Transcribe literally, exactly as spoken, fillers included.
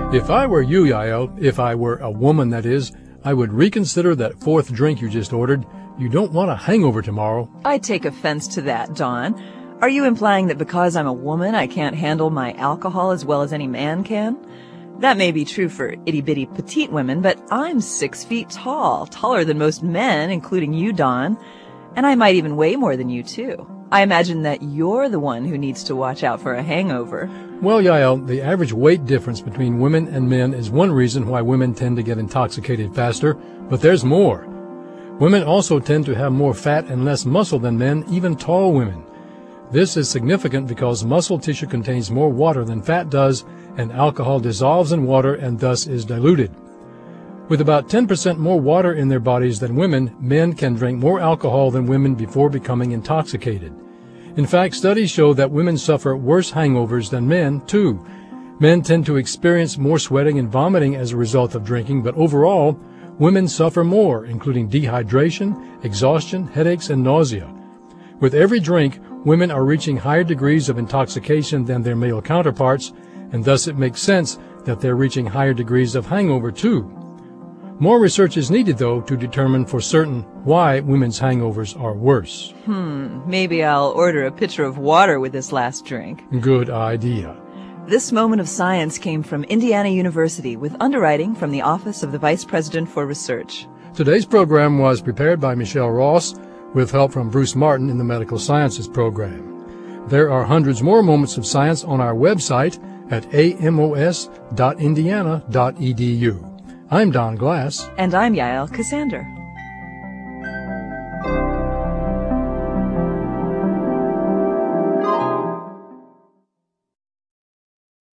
If I were you, Yael, if I were a woman, that is, I would reconsider that fourth drink you just ordered. You don't want a hangover tomorrow. I take offense to that, Don. Are you implying that because I'm a woman, I can't handle my alcohol as well as any man can? That may be true for itty-bitty petite women, but I'm six feet tall, taller than most men, including you, Don. And I might even weigh more than you, too. I imagine that you're the one who needs to watch out for a hangover. Well, Yael, the average weight difference between women and men is one reason why women tend to get intoxicated faster, but there's more. Women also tend to have more fat and less muscle than men, even tall women. This is significant because muscle tissue contains more water than fat does, and alcohol dissolves in water and thus is diluted. With about ten percent more water in their bodies than women, men can drink more alcohol than women before becoming intoxicated. In fact, studies show that women suffer worse hangovers than men, too. Men tend to experience more sweating and vomiting as a result of drinking, but overall, women suffer more, including dehydration, exhaustion, headaches, and nausea. With every drink, women are reaching higher degrees of intoxication than their male counterparts, and thus it makes sense that they're reaching higher degrees of hangover, too. More research is needed, though, to determine for certain why women's hangovers are worse. Hmm, maybe I'll order a pitcher of water with this last drink. Good idea. This moment of science came from Indiana University with underwriting from the Office of the Vice President for Research. Today's program was prepared by Michelle Ross with help from Bruce Martin in the Medical Sciences program. There are hundreds more moments of science on our website at a m o s dot indiana dot e d u. I'm Don Glass. And I'm Yael Cassander.